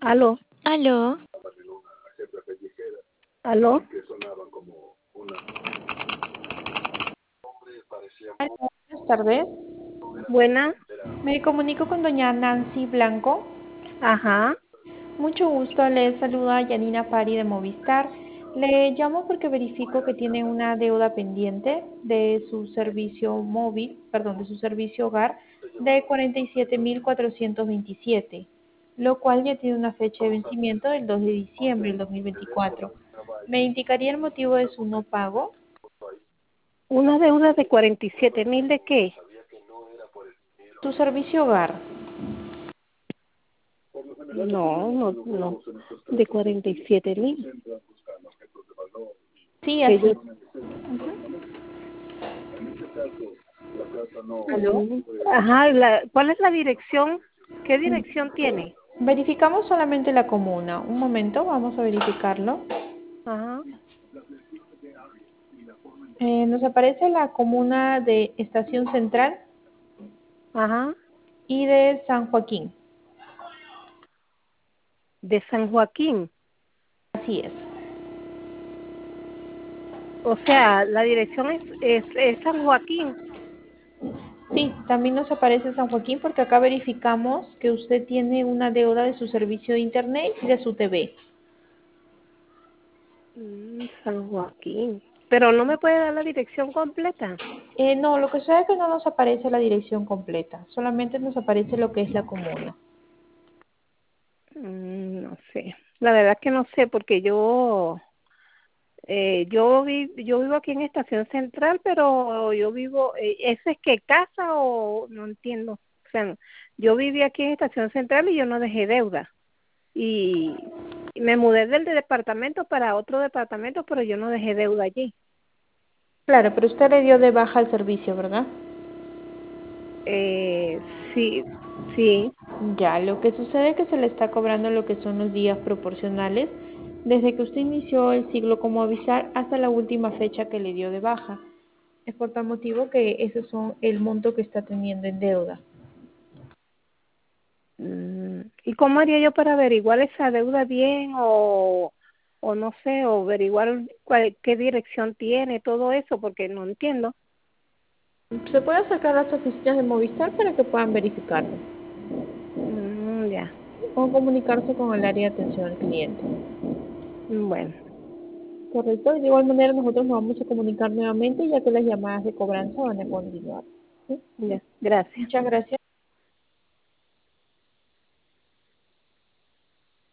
Aló, Aló, aló. Aló, buenas tardes. Buena. Me comunico con doña Nancy Blanco. Ajá, Mucho gusto, le saluda Yanina Pari de Movistar. Le llamo porque verifico que tiene una deuda pendiente de su servicio móvil, perdón, de su servicio hogar de 47.427, lo cual ya tiene una fecha de vencimiento del 2 de diciembre del 2024. ¿Me indicaría el motivo de su no pago? una deuda de 47.000 de qué? Su servicio hogar. No, de 47.000. Sí, Que yo, así. ¿Aló? ajá, ¿cuál es la dirección? ¿Qué dirección tiene? Verificamos solamente la comuna. Un momento, vamos a verificarlo. Ajá, Nos aparece la comuna de Estación Central ajá, y de San Joaquín. de San Joaquín. Así es. O sea, la dirección es San Joaquín. Sí, también nos aparece San Joaquín porque acá verificamos que usted tiene una deuda de su servicio de internet y de su TV. San Joaquín. Pero no me puede dar la dirección completa. No, lo que sucede es que no nos aparece la dirección completa, solamente nos aparece lo que es la comuna. No sé. La verdad que no sé porque yo vivo aquí en Estación Central, pero yo vivo, ¿eso es que casa o no entiendo? O sea, yo viví aquí en Estación Central y yo no dejé deuda. Y me mudé del departamento para otro departamento, pero yo no dejé deuda allí. Claro, pero usted le dio de baja el servicio, ¿verdad? Eh, sí, sí. Ya, lo que sucede es que se le está cobrando lo que son los días proporcionales desde que usted inició el ciclo como avisar hasta la última fecha que le dio de baja. Es por tal motivo que esos son el monto que está teniendo en deuda. ¿Y cómo haría yo para averiguar esa deuda bien o no sé, o averiguar qué dirección tiene, todo eso, porque no entiendo. Se puede acercar a las oficinas de Movistar para que puedan verificarlo Ya, o comunicarse con el área de atención al cliente. bueno, Correcto, y de igual manera nosotros nos vamos a comunicar nuevamente ya que las llamadas de cobranza van a continuar. ¿Sí? ya, gracias. Muchas gracias.